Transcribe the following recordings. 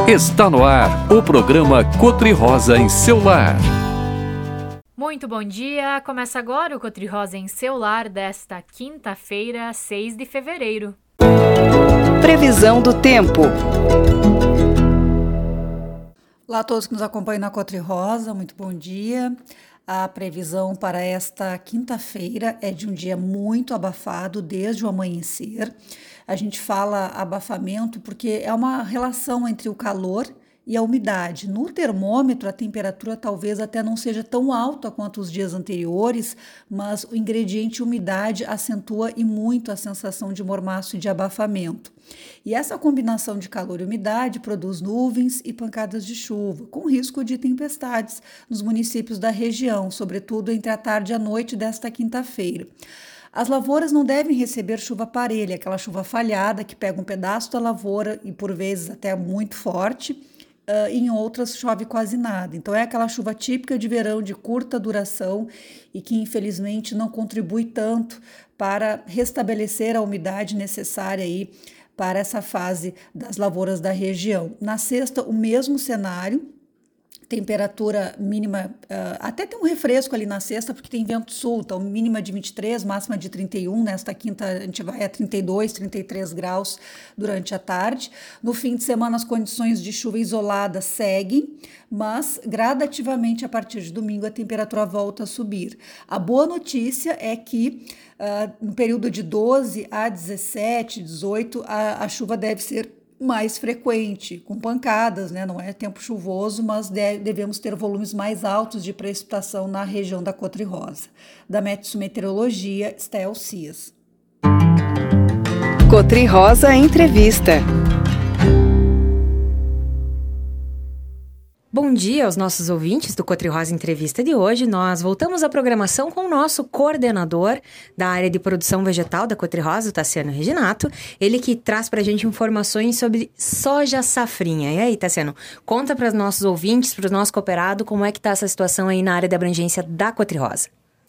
Está no ar o programa Cotri Rosa em seu lar. Muito bom dia, começa agora o Cotri Rosa em seu lar desta quinta-feira, 6 de fevereiro. Previsão do tempo. Olá a todos que nos acompanham na Cotri Rosa, muito bom dia. A previsão para esta quinta-feira é de um dia muito abafado desde o amanhecer. A gente fala abafamento porque é uma relação entre o calor e a umidade. No termômetro, a temperatura talvez até não seja tão alta quanto os dias anteriores, mas o ingrediente umidade acentua e muito a sensação de mormaço e de abafamento. E essa combinação de calor e umidade produz nuvens e pancadas de chuva, com risco de tempestades nos municípios da região, sobretudo entre a tarde e a noite desta quinta-feira. As lavouras não devem receber chuva parelha, aquela chuva falhada que pega um pedaço da lavoura e por vezes até muito forte, em outras chove quase nada. Então é aquela chuva típica de verão de curta duração e que infelizmente não contribui tanto para restabelecer a umidade necessária aí para essa fase das lavouras da região. Na sexta, o mesmo cenário. Temperatura mínima, até tem um refresco ali na sexta, porque tem vento sul, então mínima de 23, máxima de 31, nesta quinta a gente vai a 32, 33 graus durante a tarde. No fim de semana as condições de chuva isolada seguem, mas gradativamente a partir de domingo a temperatura volta a subir. A boa notícia é que no período de 12 a 17, 18, a chuva deve ser mais frequente, com pancadas, né? Não é tempo chuvoso, mas devemos ter volumes mais altos de precipitação na região da Cotri Rosa. Da Meteo-Meteorologia, Estel Cias. Cotri Rosa Entrevista. Bom dia aos nossos ouvintes do Cotri Rosa Entrevista de hoje. Nós voltamos à programação com o nosso coordenador da área de produção vegetal da Cotri Rosa, o Tassiano Reginato. Ele que traz para a gente informações sobre soja safrinha. E aí, Tassiano, conta para os nossos ouvintes, para o nosso cooperado, como é que está essa situação aí na área de abrangência da Cotri Rosa.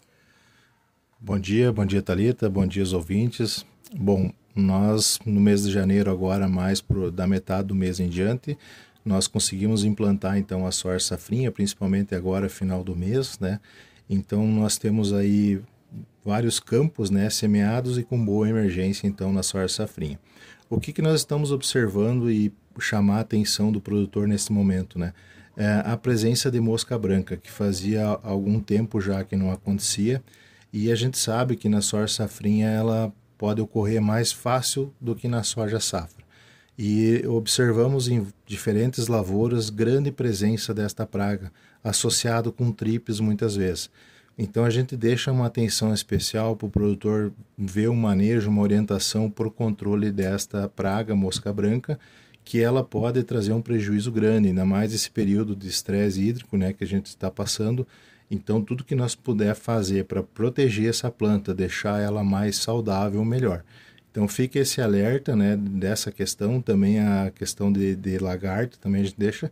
Bom dia Thalita, bom dia aos ouvintes. Bom, nós no mês de janeiro agora, mais da metade do mês em diante, nós conseguimos implantar então a soja safrinha, principalmente agora final do mês, né? Então nós temos aí vários campos, né, semeados e com boa emergência então na soja safrinha. O que nós estamos observando e chamar a atenção do produtor nesse momento, né? É a presença de mosca branca, que fazia algum tempo já que não acontecia, e a gente sabe que na soja safrinha ela pode ocorrer mais fácil do que na soja safra. E observamos em diferentes lavouras grande presença desta praga, associado com tripes muitas vezes. Então a gente deixa uma atenção especial para o produtor ver um manejo, uma orientação para o controle desta praga, mosca branca, que ela pode trazer um prejuízo grande, ainda mais esse período de estresse hídrico, né, que a gente está passando. Então tudo que nós puder fazer para proteger essa planta, deixar ela mais saudável, melhor. Então fica esse alerta, né, dessa questão, também a questão de lagarto, também a gente deixa,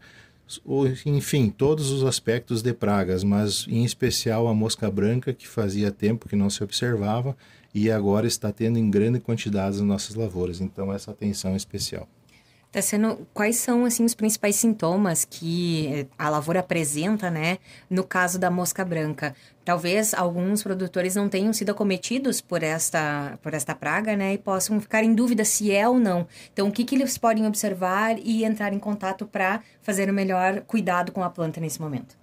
enfim, todos os aspectos de pragas, mas em especial a mosca branca, que fazia tempo que não se observava e agora está tendo em grande quantidade nas nossas lavouras, então essa atenção especial. Quais são assim, os principais sintomas que a lavoura apresenta, né, no caso da mosca branca? Talvez alguns produtores não tenham sido acometidos por esta praga, né, e possam ficar em dúvida se é ou não. Então, o que eles podem observar e entrar em contato para fazer o melhor cuidado com a planta nesse momento?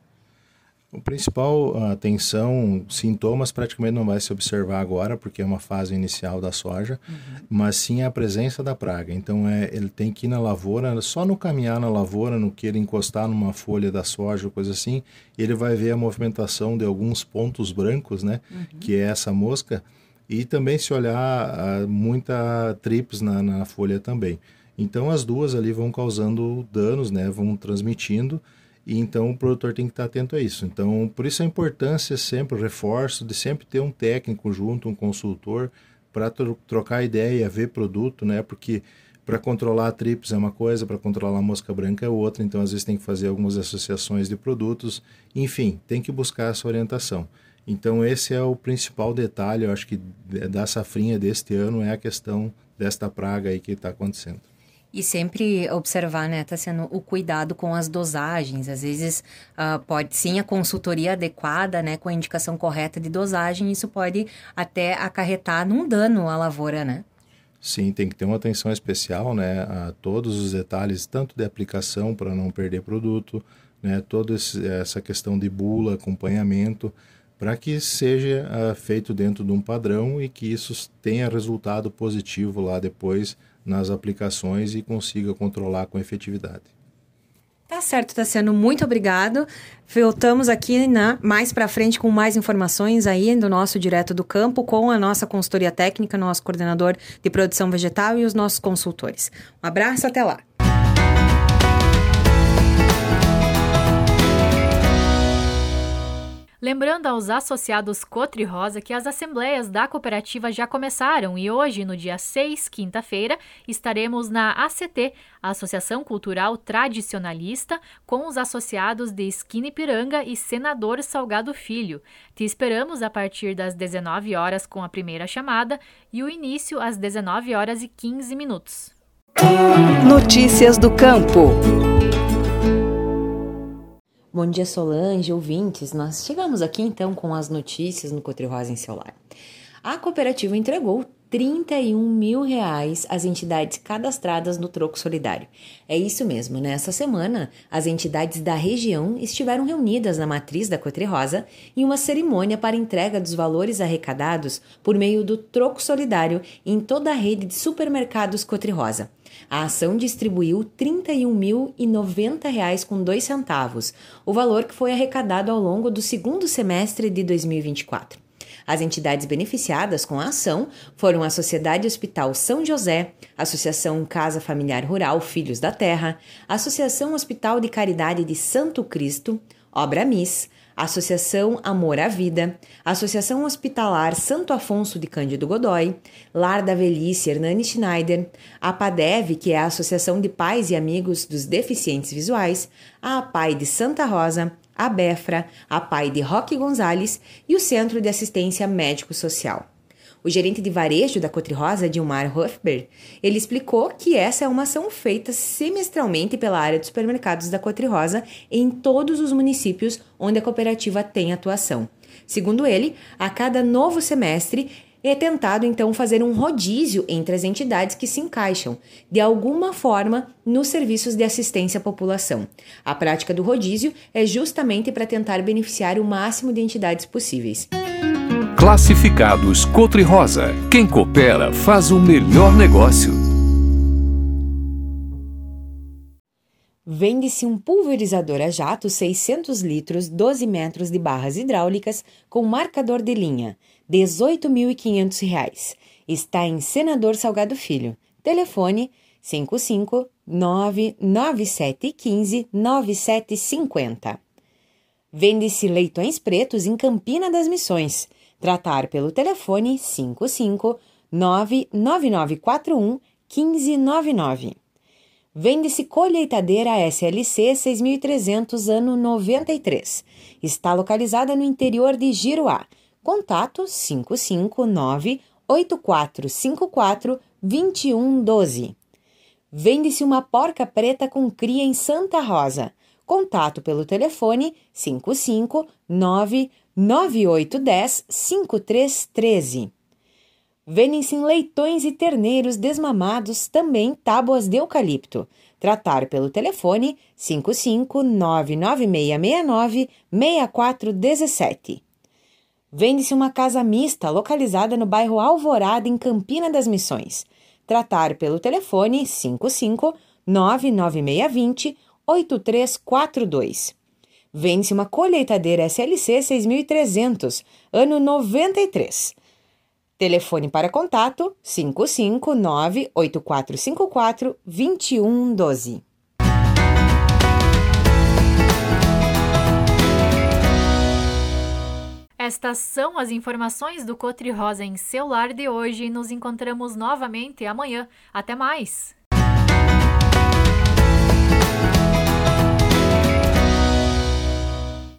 O principal atenção, sintomas praticamente não vai se observar agora, porque é uma fase inicial da soja, mas sim a presença da praga. Então ele tem que ir na lavoura, só no caminhar na lavoura, no que ele encostar numa folha da soja ou coisa assim, ele vai ver a movimentação de alguns pontos brancos, né, que é essa mosca, e também se olhar muita trips na folha também. Então as duas ali vão causando danos, né, vão transmitindo. E então o produtor tem que estar atento a isso. Então, por isso a importância sempre, o reforço de sempre ter um técnico junto, um consultor, para trocar ideia, ver produto, né? Porque para controlar a trips é uma coisa, para controlar a mosca branca é outra. Então, às vezes tem que fazer algumas associações de produtos. Enfim, tem que buscar essa orientação. Então, esse é o principal detalhe, eu acho que da safrinha deste ano é a questão desta praga aí que está acontecendo. E sempre observar, né, Tassiano, o cuidado com as dosagens. Às vezes pode sim a consultoria adequada, né, com a indicação correta de dosagem, isso pode até acarretar num dano à lavoura, né? Sim, tem que ter uma atenção especial, né, a todos os detalhes, tanto de aplicação para não perder produto, né, toda essa questão de bula, acompanhamento, para que seja feito dentro de um padrão e que isso tenha resultado positivo lá depois nas aplicações e consiga controlar com efetividade. Tá certo, Tassiano, muito obrigado. Voltamos aqui mais para frente com mais informações aí do nosso Direto do Campo com a nossa consultoria técnica, nosso coordenador de produção vegetal e os nossos consultores. Um abraço, até lá. Lembrando aos associados Cotri Rosa que as assembleias da cooperativa já começaram e hoje, no dia 6, quinta-feira, estaremos na ACT, a Associação Cultural Tradicionalista, com os associados de Esquina Ipiranga e Senador Salgado Filho. Te esperamos a partir das 19 horas com a primeira chamada e o início às 19 horas e 15 minutos. Notícias do campo. Bom dia, Solange, ouvintes. Nós chegamos aqui então com as notícias no Cotri Rosa em seu lar. A cooperativa entregou R$31 mil às entidades cadastradas no Troco Solidário. É isso mesmo, nessa semana, as entidades da região estiveram reunidas na matriz da Cotri Rosa em uma cerimônia para entrega dos valores arrecadados por meio do Troco Solidário em toda a rede de supermercados Cotri Rosa. A ação distribuiu R$31.090,02, o valor que foi arrecadado ao longo do segundo semestre de 2024. As entidades beneficiadas com a ação foram a Sociedade Hospital São José, Associação Casa Familiar Rural Filhos da Terra, Associação Hospital de Caridade de Santo Cristo, Obra Miss, Associação Amor à Vida, Associação Hospitalar Santo Afonso de Cândido Godói, Lar da Velhice Hernani Schneider, a PADEV, que é a Associação de Pais e Amigos dos Deficientes Visuais, a APAI de Santa Rosa, a BEFRA, a APAI de Roque Gonzalez e o Centro de Assistência Médico-Social. O gerente de varejo da Cotri Rosa, Dilmar Hofberg, ele explicou que essa é uma ação feita semestralmente pela área de supermercados da Cotri Rosa em todos os municípios onde a cooperativa tem atuação. Segundo ele, a cada novo semestre é tentado então fazer um rodízio entre as entidades que se encaixam, de alguma forma, nos serviços de assistência à população. A prática do rodízio é justamente para tentar beneficiar o máximo de entidades possíveis. Classificados Cotri Rosa. Quem coopera faz o melhor negócio. Vende-se um pulverizador a jato 600 litros, 12 metros de barras hidráulicas com marcador de linha, R$ 18.500. Está em Senador Salgado Filho. Telefone 55997159750. Vende-se leitões pretos em Campina das Missões. Tratar pelo telefone 55999411599. Vende-se colheitadeira SLC 6300 ano 93. Está localizada no interior de Giruá. Contato 55984542112. Vende-se uma porca preta com cria em Santa Rosa. Contato pelo telefone 55998105313. Vendem-se leitões e terneiros desmamados, também tábuas de eucalipto. Tratar pelo telefone 55996696417. Vende-se uma casa mista localizada no bairro Alvorada, em Campina das Missões. Tratar pelo telefone 55996208342. Vende-se uma colheitadeira SLC 6300, ano 93. Telefone para contato 55984542112. Estas são as informações do Cotri Rosa em seu lar de hoje. Nos encontramos novamente amanhã. Até mais!